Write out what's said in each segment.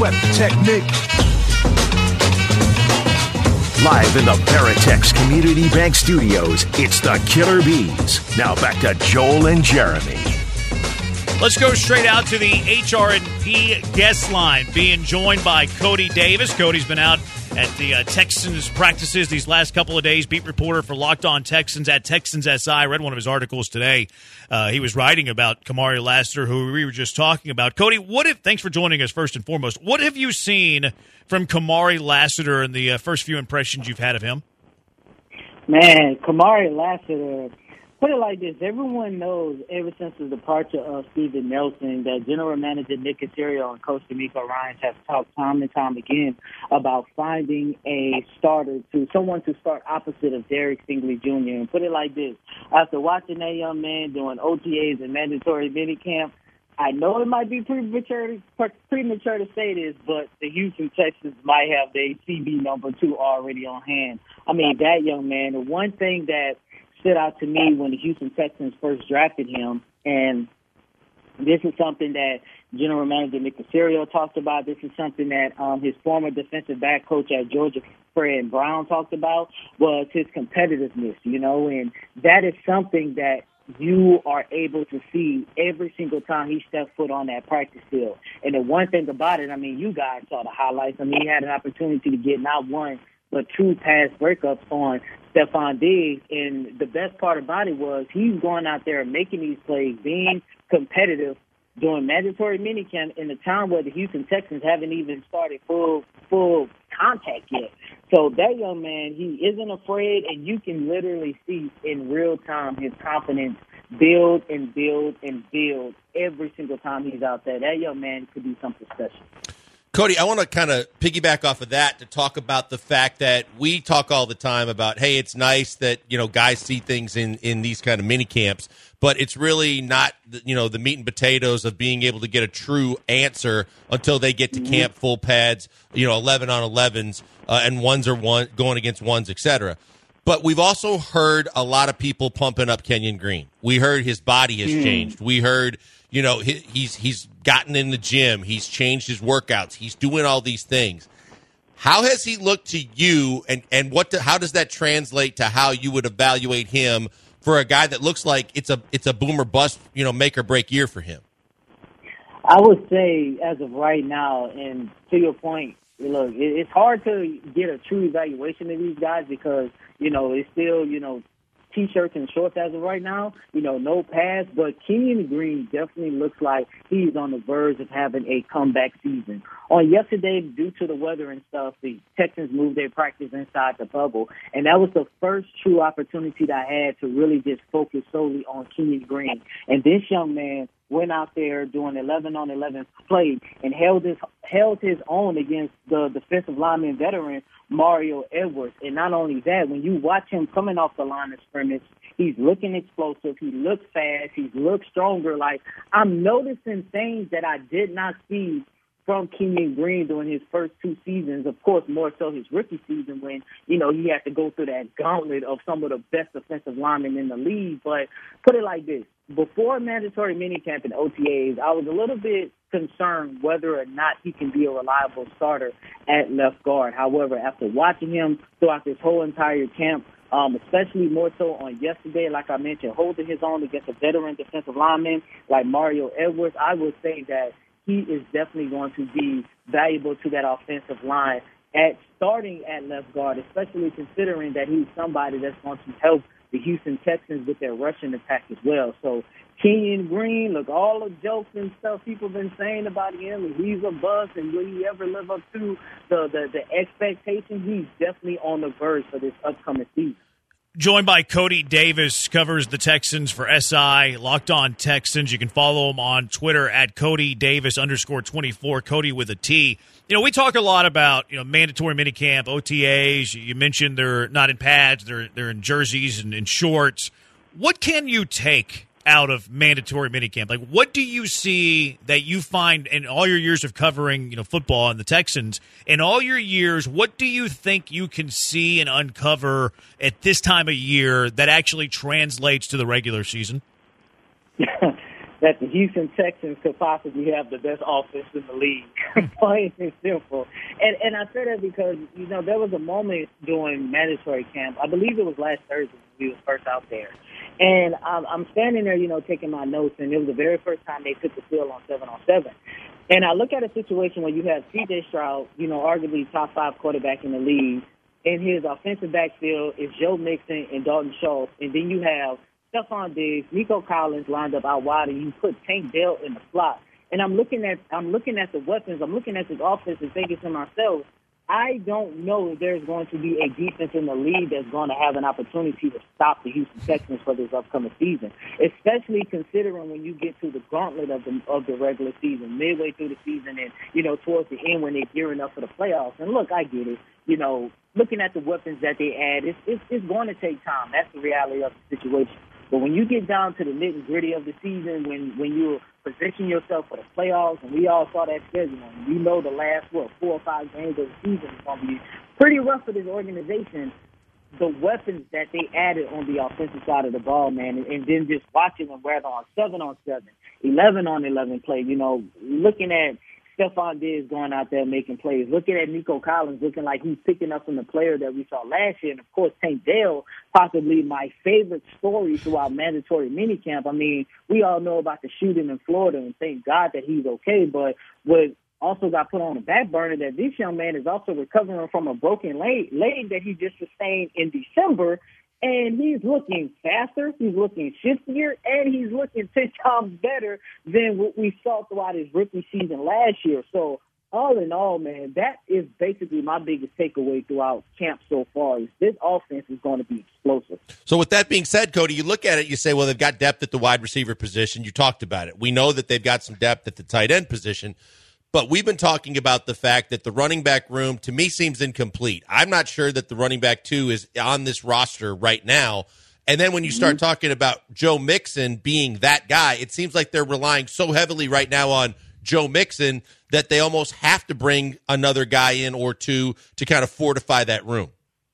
sweat the technique. Live in the Veritex Community Bank Studios, it's the Killer Bees. Now back to Joel and Jeremy. Let's go straight out to the HR&P guest line, being joined by Cody Davis. Cody's been out at the Texans practices these last couple of days, beat reporter for Locked On Texans at Texans SI. I read one of his articles today. He was writing about Kamari Lassiter, who we were just talking about. Cody, thanks for joining us first and foremost. What have you seen from Kamari Lassiter in the first few impressions you've had of him? Man, Kamari Lassiter, put it like this. Everyone knows ever since the departure of Steven Nelson that General Manager Nick Caserio and Coach D'Amico Ryans have talked time and time again about finding a starter, someone to start opposite of Derek Stingley Jr. And put it like this. After watching that young man doing OTAs and mandatory minicamp, I know it might be premature to say this, but the Houston Texans might have their CB number 2 already on hand. I mean, that young man, the one thing that stood out to me when the Houston Texans first drafted him, and this is something that General Manager Nick Caserio talked about. This is something that his former defensive back coach at Georgia, Fred Brown, talked about, was his competitiveness, and that is something that you are able to see every single time he stepped foot on that practice field. And the one thing about it, I mean, you guys saw the highlights. I mean, he had an opportunity to get not one, but 2 pass breakups on Stephon Diggs. And the best part about it was he's going out there and making these plays, being competitive, doing mandatory minicamp in a time where the Houston Texans haven't even started full contact yet. So that young man, he isn't afraid, and you can literally see in real time his confidence build and build and build every single time he's out there. That young man could be something special. Cody, I want to kind of piggyback off of that to talk about the fact that we talk all the time about, hey, it's nice that, guys see things in these kind of mini camps, but it's really not, the meat and potatoes of being able to get a true answer until they get to camp, full pads, 11 on 11s, and ones are going against ones, etc. But we've also heard a lot of people pumping up Kenyon Green. We heard his body has changed. We heard, he's gotten in the gym. He's changed his workouts. He's doing all these things. How has he looked to you, and how does that translate to how you would evaluate him for a guy that looks like it's a boom or bust, make or break year for him? I would say as of right now, and to your point, look, it's hard to get a true evaluation of these guys because, it's still, T-shirts and shorts as of right now, no pads, but Kenyon Green definitely looks like he's on the verge of having a comeback season. On yesterday, due to the weather and stuff, the Texans moved their practice inside the bubble, and that was the first true opportunity that I had to really just focus solely on Kenyon Green. And this young man went out there doing 11 on 11 play and held his own against the defensive lineman veteran Mario Edwards. And not only that, when you watch him coming off the line of scrimmage, he's looking explosive. He looks fast. He looks stronger. Like, I'm noticing things that I did not see from Kenyon Green during his first 2 seasons. Of course, more so his rookie season when, he had to go through that gauntlet of some of the best defensive linemen in the league. But put it like this. Before mandatory minicamp and OTAs, I was a little bit concerned whether or not he can be a reliable starter at left guard. However, after watching him throughout this whole entire camp, especially more so on yesterday, like I mentioned, holding his own against a veteran defensive lineman like Mario Edwards, I would say that he is definitely going to be valuable to that offensive line at starting at left guard, especially considering that he's somebody that's going to help the Houston Texans with their rushing attack as well. So Kenyon Green, look, all the jokes and stuff people have been saying about him, and he's a bust, and will he ever live up to the expectations? He's definitely on the verge for this upcoming season. Joined by Cody Davis, covers the Texans for SI, Locked On Texans. You can follow him on Twitter at Cody Davis _24, Cody with a T. We talk a lot about, mandatory minicamp, OTAs. You mentioned they're not in pads, they're in jerseys and in shorts. What can you take out of mandatory minicamp? Like, what do you see that you find in all your years of covering, football and the Texans, in all your years, what do you think you can see and uncover at this time of year that actually translates to the regular season? that the Houston Texans could possibly have the best offense in the league. Plain and simple. And I say that because, there was a moment during mandatory camp, I believe it was last Thursday when we was first out there. And I'm standing there, taking my notes, and it was the very first time they took the field on 7-on-7. And I look at a situation where you have C.J. Stroud, arguably top 5 quarterback in the league. In his offensive backfield is Joe Mixon and Dalton Schultz. And then you have Stephon Diggs, Nico Collins lined up out wide, and you put Tank Dell in the slot. And I'm looking at the weapons. I'm looking at this offense and thinking to myself, I don't know if there's going to be a defense in the league that's going to have an opportunity to stop the Houston Texans for this upcoming season, especially considering when you get to the gauntlet of the regular season, midway through the season and, towards the end when they're gearing up for the playoffs. And look, I get it. Looking at the weapons that they add, it's going to take time. That's the reality of the situation. But when you get down to the nitty-gritty of the season, when you position yourself for the playoffs, and we all saw that schedule, and we know the last, 4 or 5 games of the season is going to be pretty rough for this organization, the weapons that they added on the offensive side of the ball, man, and then just watching them whether on 7-on-7, 11-on-11 play, looking at Stephon Diggs going out there making plays. Looking at Nico Collins looking like he's picking up from the player that we saw last year. And, of course, Tank Dell, possibly my favorite story throughout mandatory minicamp. I mean, we all know about the shooting in Florida, and thank God that he's okay. But what also got put on the back burner that this young man is also recovering from a broken leg that he just sustained in December. And he's looking faster, he's looking shiftier, and he's looking 10 times better than what we saw throughout his rookie season last year. So, all in all, man, that is basically my biggest takeaway throughout camp so far is this offense is going to be explosive. So with that being said, Cody, you look at it, you say, well, they've got depth at the wide receiver position. You talked about it. We know that they've got some depth at the tight end position. But we've been talking about the fact that the running back room, to me, seems incomplete. I'm not sure that the running back 2 is on this roster right now. And then when you start talking about Joe Mixon being that guy, it seems like they're relying so heavily right now on Joe Mixon that they almost have to bring another guy in or two to kind of fortify that room.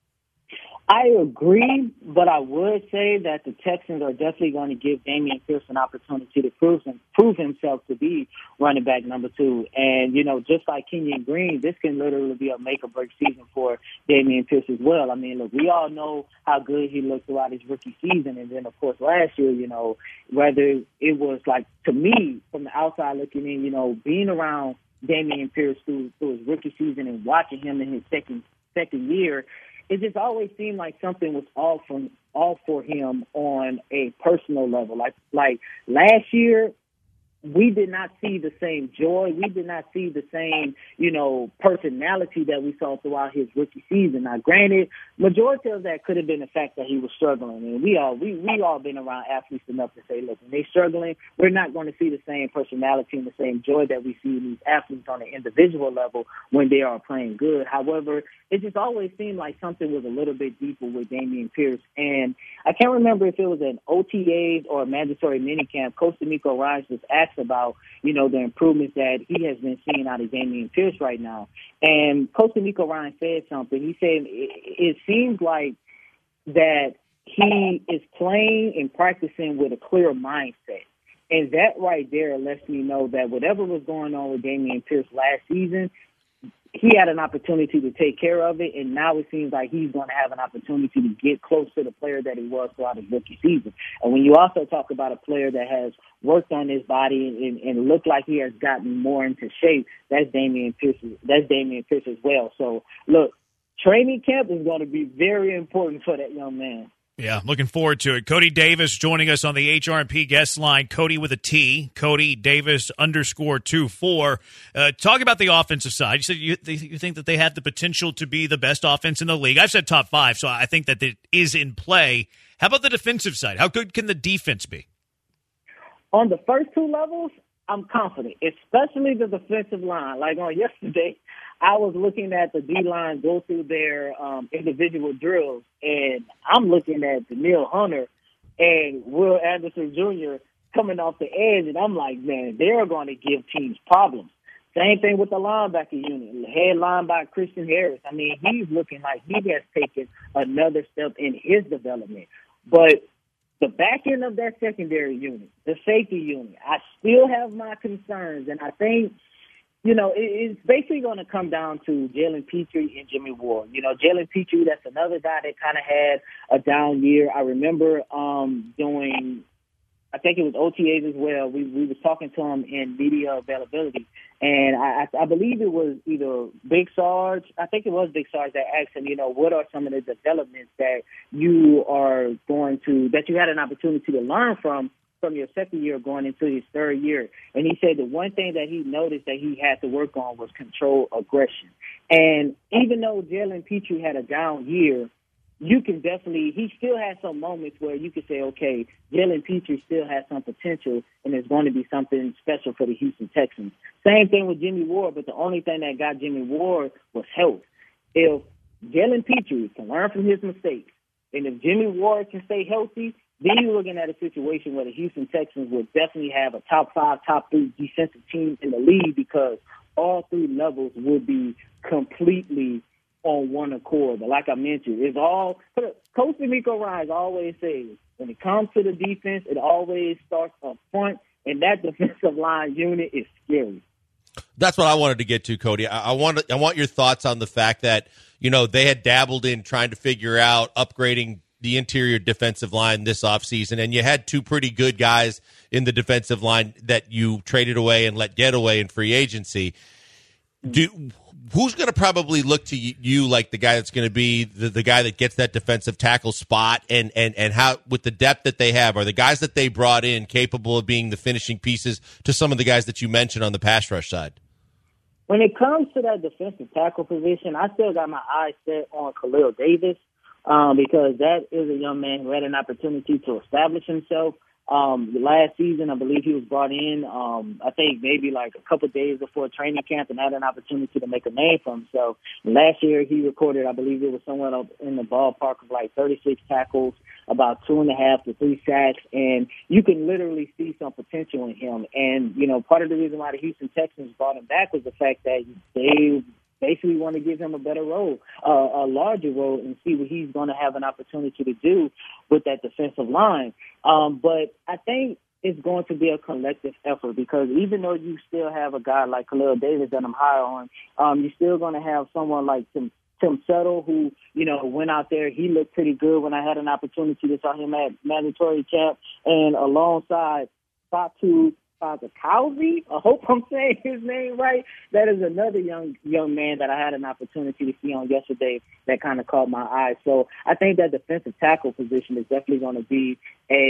I agree, but I would say that the Texans are definitely going to give Dameon Pierce an opportunity to prove himself to be running back number 2. And, just like Kenyon Green, this can literally be a make-or-break season for Dameon Pierce as well. I mean, look, we all know how good he looked throughout his rookie season. And then, of course, last year, whether it was like, to me, from the outside looking in, being around Dameon Pierce through his rookie season and watching him in his second year, it just always seemed like something was off for him on a personal level. Like last year, we did not see the same joy. We did not see the same, personality that we saw throughout his rookie season. Now, granted, majority of that could have been the fact that he was struggling. And we all been around athletes enough to say, look, when they're struggling, we're not going to see the same personality and the same joy that we see in these athletes on an individual level when they are playing good. However, it just always seemed like something was a little bit deeper with Dameon Pierce. And I can't remember if it was an OTA or a mandatory minicamp. Coach DeMeco Ryans was asked about, the improvements that he has been seeing out of Dameon Pierce right now. And Coach DeMeco Ryans said something. He said it seems like that he is playing and practicing with a clear mindset. And that right there lets me know that whatever was going on with Dameon Pierce last season, he had an opportunity to take care of it, and now it seems like he's going to have an opportunity to get close to the player that he was throughout his rookie season. And when you also talk about a player that has worked on his body and looked like he has gotten more into shape, that's Dameon Pierce. That's Dameon Pierce as well. So, look, training camp is going to be very important for that young man. Yeah, looking forward to it. Cody Davis joining us on the HRP guest line. Cody with a T. Cody Davis _24. Talk about the offensive side. You said you think that they have the potential to be the best offense in the league. I've said top 5, so I think that it is in play. How about the defensive side? How good can the defense be? On the first 2 levels, I'm confident, especially the defensive line. Like on yesterday, I was looking at the D-line go through their individual drills, and I'm looking at Danielle Hunter and Will Anderson Jr. coming off the edge, and I'm like, man, they're going to give teams problems. Same thing with the linebacker unit. Head linebacker Christian Harris. I mean, he's looking like he has taken another step in his development. But the back end of that secondary unit, the safety unit, I still have my concerns, and I think, it's basically going to come down to Jalen Petrie and Jimmy Ward. Jalen Petrie, that's another guy that kind of had a down year. I remember doing, I think it was OTAs as well. We was talking to him in media availability, and I believe it was either Big Sarge. I think it was Big Sarge that asked him, what are some of the developments that you had an opportunity to learn from your second year going into his third year. And he said the one thing that he noticed that he had to work on was control aggression. And even though Jalen Petrie had a down year, you can he still has some moments where you can say, okay, Jalen Petrie still has some potential and there's going to be something special for the Houston Texans. Same thing with Jimmy Ward, but the only thing that got Jimmy Ward was health. If Jalen Petrie can learn from his mistakes, and if Jimmy Ward can stay healthy, then you're looking at a situation where the Houston Texans will definitely have a top 5, top 3 defensive team in the league because all 3 levels will be completely on one accord. But like I mentioned, it's all Coach DeMeco Ryans always says when it comes to the defense, it always starts up front, and that defensive line unit is scary. That's what I wanted to get to, Cody. I want your thoughts on the fact that they had dabbled in trying to figure out upgrading the interior defensive line this offseason, and you had 2 pretty good guys in the defensive line that you traded away and let get away in free agency. Who's going to probably look to you like the guy that's going to be the guy that gets that defensive tackle spot, and how, with the depth that they have, are the guys that they brought in capable of being the finishing pieces to some of the guys that you mentioned on the pass rush side? When it comes to that defensive tackle position, I still got my eyes set on Khalil Davis. Because that is a young man who had an opportunity to establish himself. Last season, I believe he was brought in, I think maybe like a couple of days before training camp, and had an opportunity to make a name for himself. Last year, he recorded, I believe it was somewhere up in the ballpark of like 36 tackles, about 2.5 to 3 sacks, and you can literally see some potential in him. And, part of the reason why the Houston Texans brought him back was the fact that they basically want to give him a better role, a larger role, and see what he's going to have an opportunity to do with that defensive line. But I think it's going to be a collective effort because even though you still have a guy like Khalil Davis that I'm high on, you're still going to have someone like Tim Settle who, went out there. He looked pretty good when I had an opportunity to saw him at mandatory camp, and alongside Fatu Fazakowski, I hope I'm saying his name right. That is another young man that I had an opportunity to see on yesterday that kind of caught my eye. So I think that defensive tackle position is definitely going to be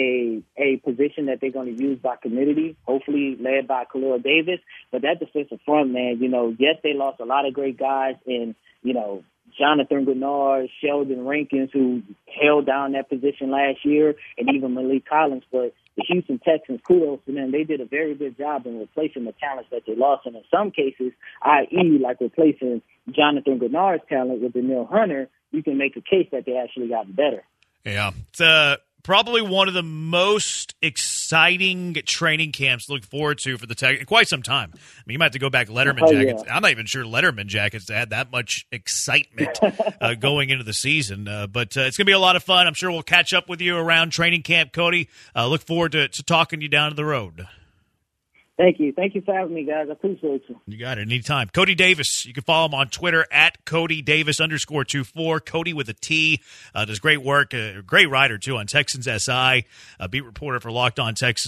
a position that they're going to use by committee, hopefully led by Khalil Davis. But that defensive front, man, yes, they lost a lot of great guys, and Jonathan Grenard, Sheldon Rankins, who held down that position last year, and even Malik Collins. But the Houston Texans, kudos to them. They did a very good job in replacing the talents that they lost. And in some cases, i.e., like replacing Jonathan Grenard's talent with Danielle Hunter, you can make a case that they actually got better. Yeah. It's probably one of the most exciting training camps to look forward to for the Texans in quite some time. I mean, you might have to go back Letterman jackets. Yeah. I'm not even sure Letterman jackets had that much excitement going into the season. But it's going to be a lot of fun. I'm sure we'll catch up with you around training camp, Cody. Look forward to talking to you down to the road. Thank you. Thank you for having me, guys. I appreciate you. You got it. Anytime. Cody Davis. You can follow him on Twitter at Cody Davis _24. Cody with a T. Does great work. Great writer, too, on Texans SI. Beat reporter for Locked On Texans.